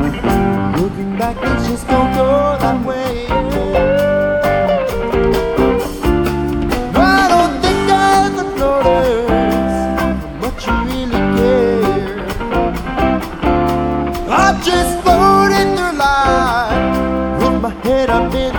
Looking back, it just don't go that way. I don't think I ever noticed how much you really care. I'm just floating through life with my head up in